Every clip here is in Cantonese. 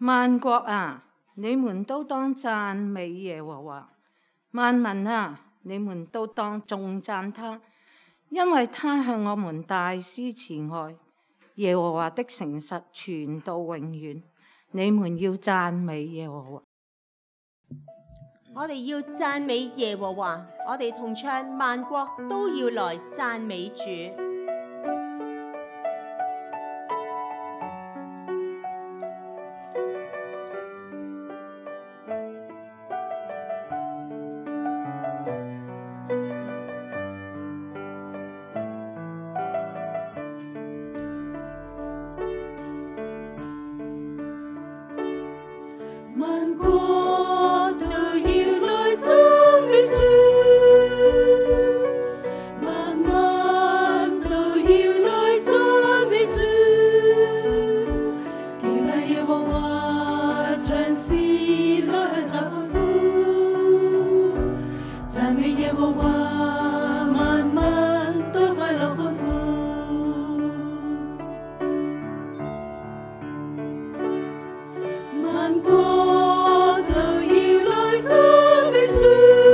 萬國啊，你們都當讚美耶和華；萬民啊，你們都當頌讚他，因為他向我們大施慈愛。耶和華的誠實傳到永遠，你們要讚美耶和華。 我哋要讚美耶和華，我哋同唱萬國都要來讚美主。 萬國都要來讚美主，萬民都要來讚美主，敬拜耶和華，將詩來向他歡呼，讚美耶和華，萬民都快樂歡呼。萬國都要來讚美主，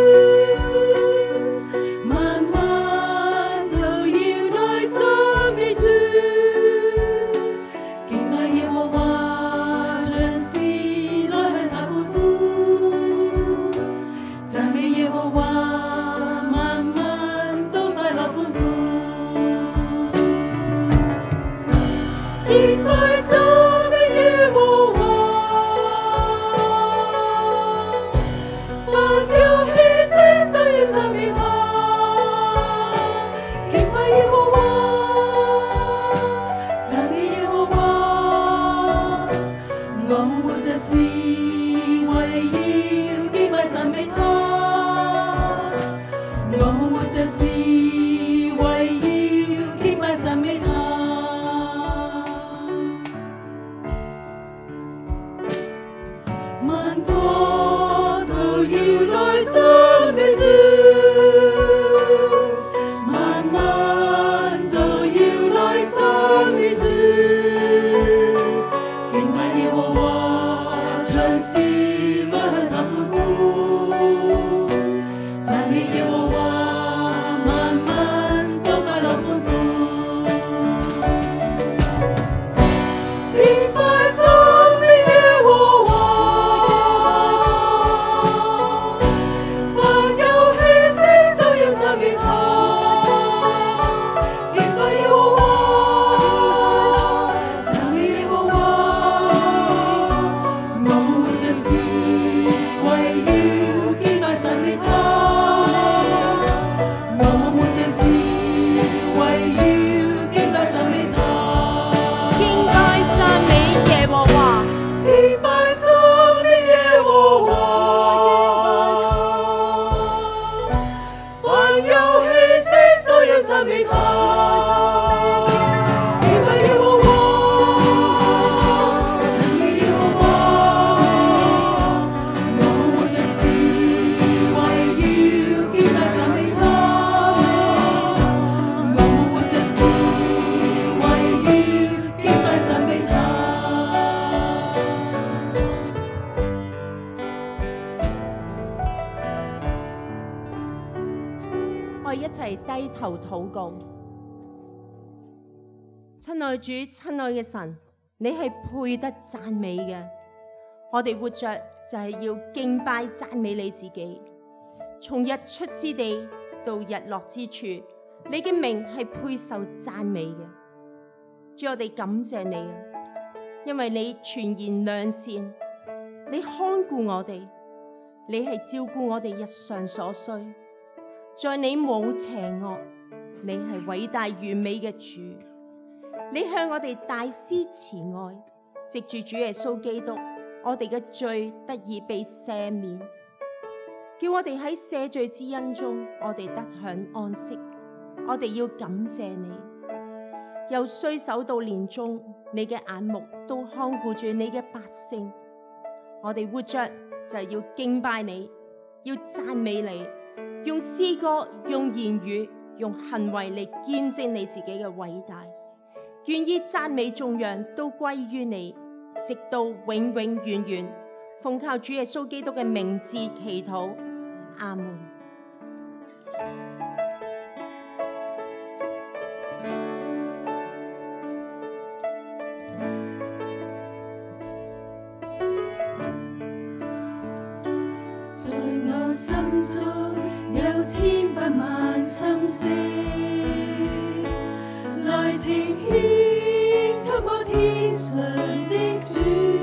萬民都要來讚美主，敬拜耶和華，將詩來向他歡呼，讚美耶和華，萬民都快樂歡呼。敬拜讚美耶和華，凡有氣息都要讚美他。敬拜耶和華，讚美耶和華，我們活着是為要敬拜讚美他。我們活着是為要敬拜讚美他。萬國都要來讚美主，萬民都要來讚美主，敬拜耶和華，將詩來向他歡呼，讚美耶和華，萬民都快樂歡呼。敬拜讚美耶和華，凡有氣息都要讚美他。敬拜耶和華，讚美耶和華，我們活着是為要敬拜讚美他。我們活着是為要敬拜讚美他。 敬拜讚美耶和華， 敬拜讚美耶和華，凡有氣息都要讚美他。敬拜耶和華，讚美耶和華，我們活着是為要敬拜讚美他。我們活着是為要敬拜讚美他。 我哋一齊低頭禱告。親愛主，親愛嘅神，你係配得讚美嘅。我哋活着就係要敬拜讚美你自己。從日出之地到日落之處，你嘅名係配受讚美嘅。主，我哋感謝你啊，因為你全然良善，你看顧我哋，你係照顧我哋日常所需。在你冇邪惡，你係偉大完美嘅主，你向我哋大施慈愛，藉住主耶穌基督，我哋嘅罪得以被赦免，叫我哋喺赦罪之恩中，我哋得享安息。我哋要感謝你，由歲首到年終，你嘅眼目都看顧住你嘅百姓。我哋活着就係要敬拜你，要讚美你。用詩歌、用言語、用行為嚟見證你自己嘅偉大，願意讚美頌揚都歸於你， 直到永永遠遠。奉靠主耶穌基督嘅名字祈禱，阿門。 在我心中有千百萬心聲，來呈獻給我天上的主，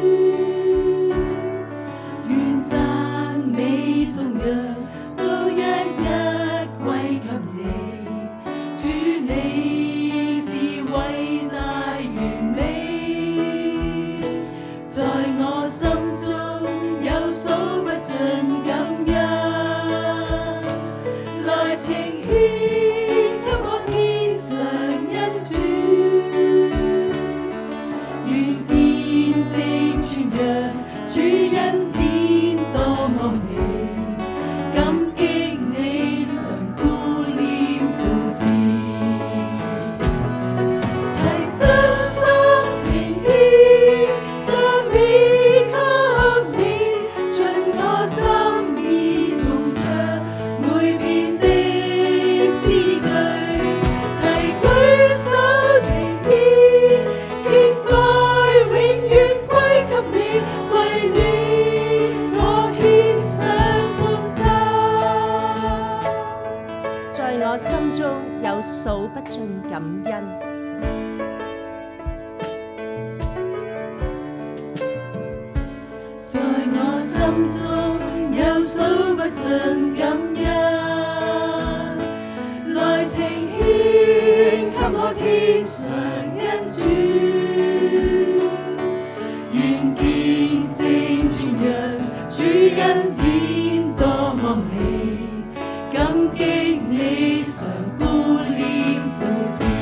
願讚美頌揚都一一歸給你，主你是偉大完美，在我心中有數不盡感恩，來呈獻給我天上恩主，願見證傳揚主恩典多麼美，感激你常顧念扶持，齊真心情獻讚美給你，盡我心意頌唱每篇的詩句，齊舉手呈獻敬拜永遠歸給你，為你我獻上頌讚。 在我心中有數不盡感恩。 在我心中有數不盡感恩，來呈獻給我天上恩主，願見證傳揚主恩典多麼美，感激你常顧念扶持，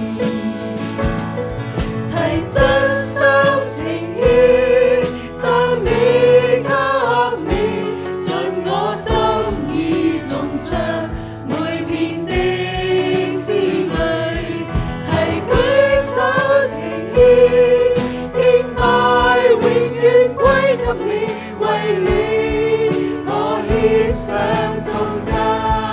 齊真心呈獻讚美給你，盡我心意頌唱每篇的詩句，齊舉手呈獻敬拜永遠歸給你，為你我獻上頌讚。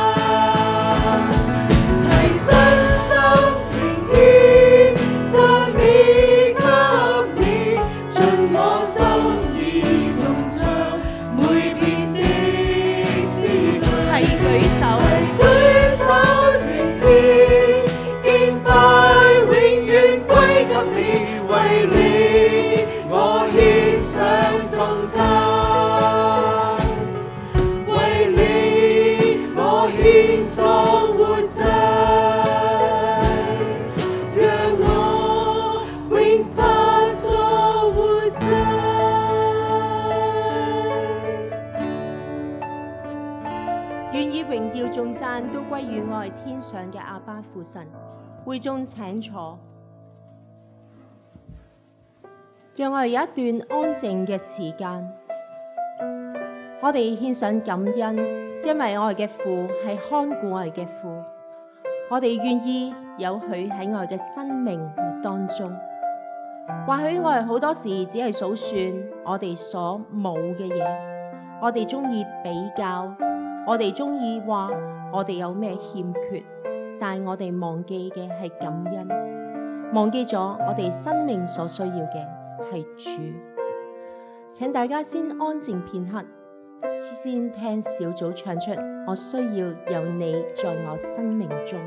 齊真心呈獻讚美給你，盡我心意頌唱每篇的詩句， 齊舉手， 齊舉手呈獻敬拜永遠歸給你，為你我獻上頌讚，為你我獻作活祭，讓我永化作活祭。 願以榮耀頌讚都歸於我係天上嘅阿爸父神。會眾請坐，讓我哋有一段安靜嘅時間，我哋獻上感恩，因為我哋嘅父係看顧我哋嘅父，我哋願意有許喺我哋嘅生命當中。或許我哋好多時只係數算我哋所冇嘅嘢，我哋中意比較，我哋中意話我哋有咩欠缺，但係我哋忘記嘅係感恩，忘記咗我哋生命所需要嘅係主。請大家先安靜片刻，先聽小組唱出我需要有你在我生命中。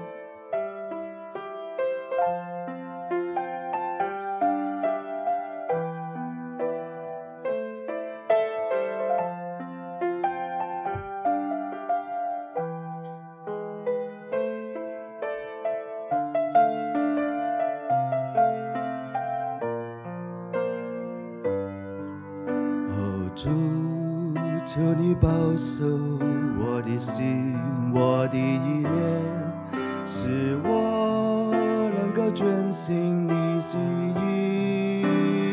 主，求你保守我的心，我的意念，使我能夠遵行你旨意。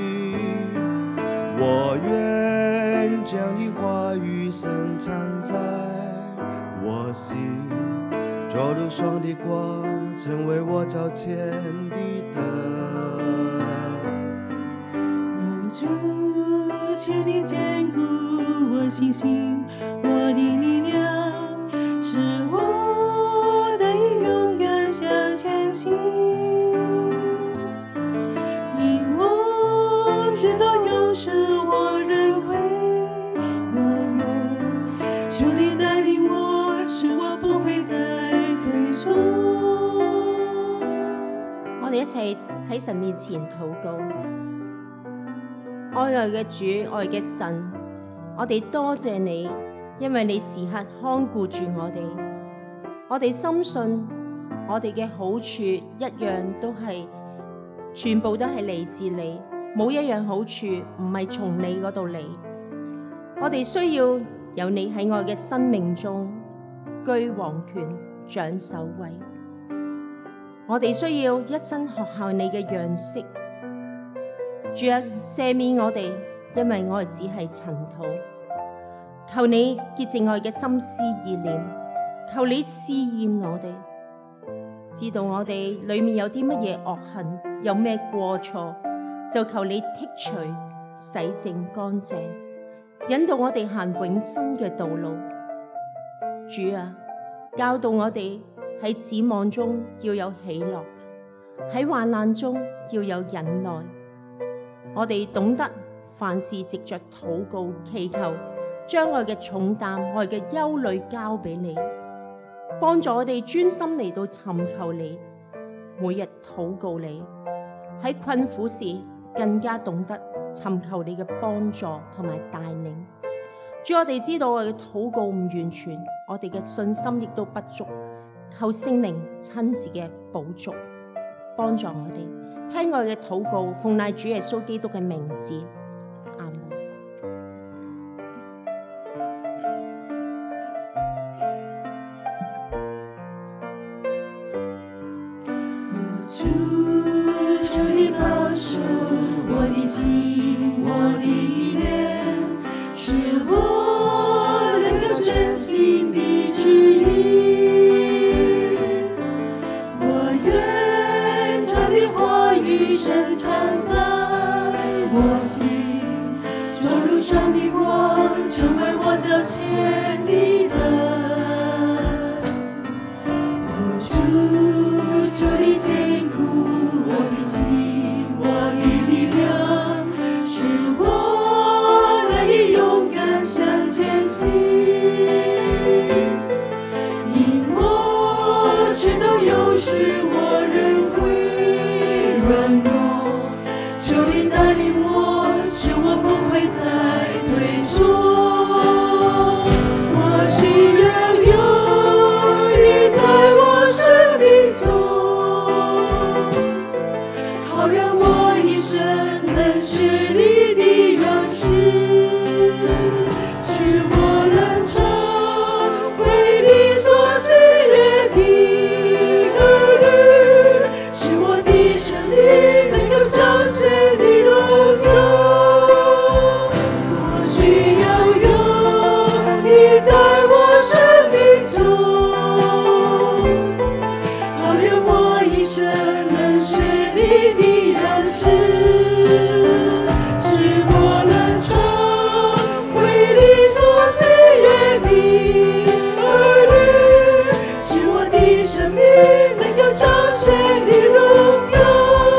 我願將你話語深藏在我心，作如霜的光，成為我腳前的燈。 主，求你坚固我信心，我的力量，使我得以勇敢向前行。因我知道有时我仍会软弱，求你带领我，使我不会再退缩。 我哋一齊喺神面前禱告。愛嘅主，愛嘅神，我哋多謝你，因為你時刻看顧住我哋。我哋深信我哋嘅好處一樣都係，全部都係嚟自你，冇一樣好處唔係從你嗰度嚟。我哋需要有你喺我嘅生命中居王權、掌首位。我哋需要一生學效你嘅樣式。主啊，赦免我哋，因為我哋只係塵土。求你潔淨我哋嘅心思意念，求你試驗我哋，知道我哋裏面有啲乜嘢惡行，有咩過錯，就求你剔除、洗淨乾淨，引導我哋行永生嘅道路。主啊，教導我哋喺指望中要有喜樂，喺患難中要有忍耐。我哋懂得凡事藉着禱告祈求，將我嘅重擔、我嘅憂慮交俾你，幫助我哋專心嚟到尋求你，每日禱告你。喺困苦時更加懂得尋求你嘅幫助同埋帶領。主，我哋知道我哋嘅禱告唔完全，我哋嘅信心亦都不足，求聖靈親自嘅補足，幫助我哋。聽我嘅禱告，奉賴主耶穌基督嘅名字，阿門。 主，求你保守我的心，我的意念，使我能够遵行你旨意。我愿将你话语深藏在我心，照路上的光，成为我脚前的灯。主，求你坚固我信心，我的力量，使我得以勇敢向前行。因我知道有时我仍会软弱，求你带领我，使我不会再退缩。我需要有你在我生命中，好让我一生能学你的样式，使我能成为你所喜悦的儿女，使我的生命能够彰显你荣耀。我需要有你在我生命中，好让我一生能学你的样式，使我能成为你所喜悦的儿女，使我的生命能够彰显你荣耀，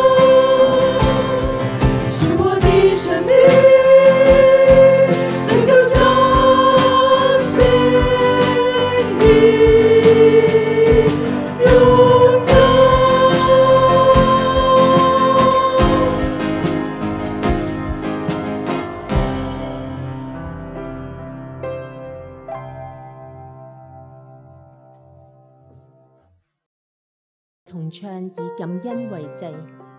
使我的生命能够彰显你荣耀。 同唱以感恩為祭。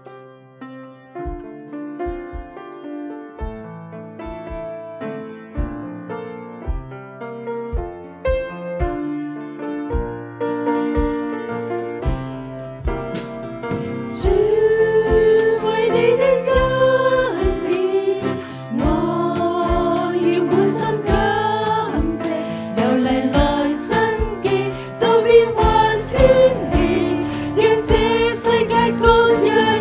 主為你的恩典，我要滿心感謝，由嚟來生機，到變幻天氣，讓這世界各人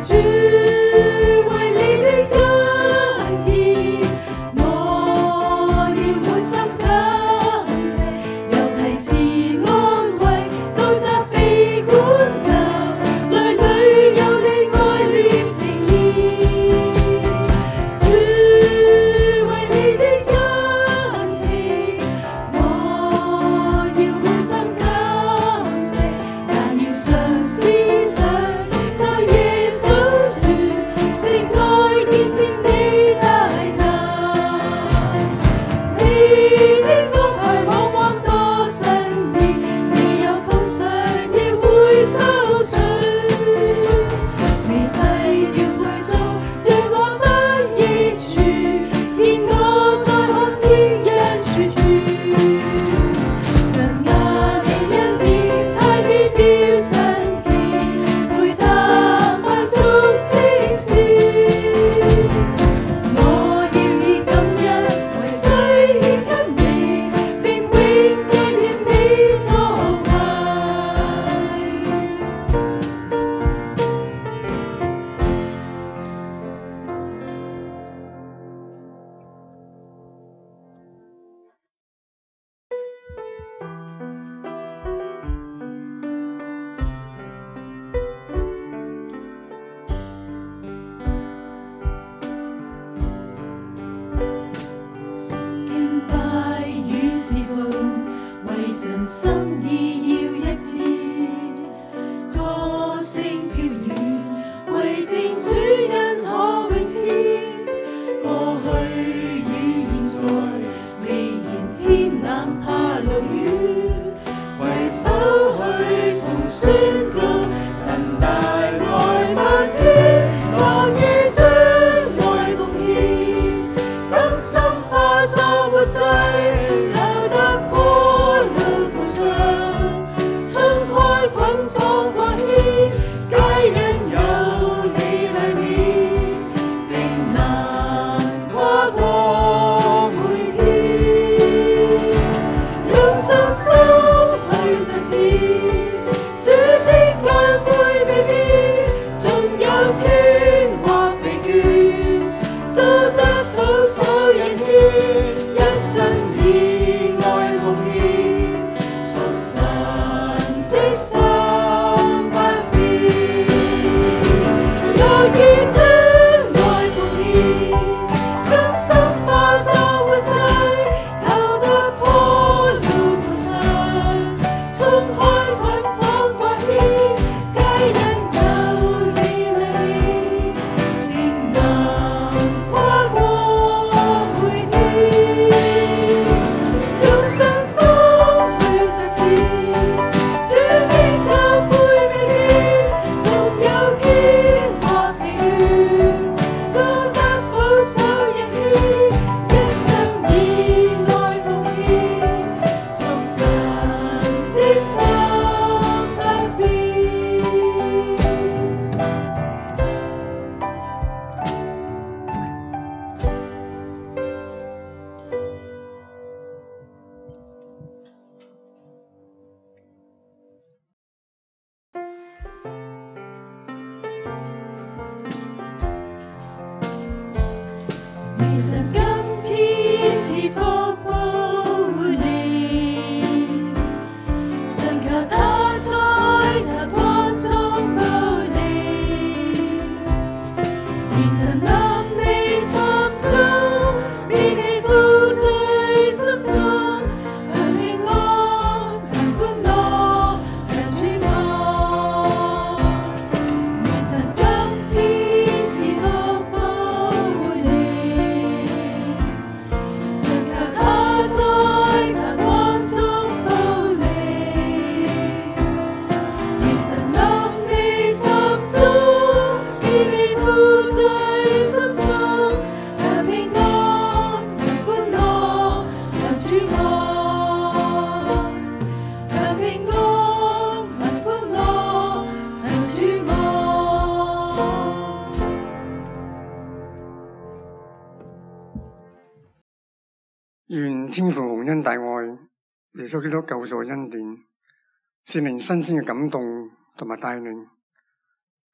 願天父蒙恩大愛，耶穌基督救贖恩典，聖靈新鮮嘅感動同埋帶領，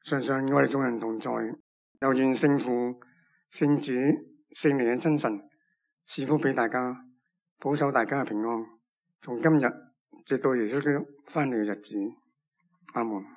常常與我哋眾人同在，又願聖父、聖子、聖靈嘅真神賜福俾大家，保守大家嘅平安，從今日直到耶穌基督翻嚟嘅日子。阿門。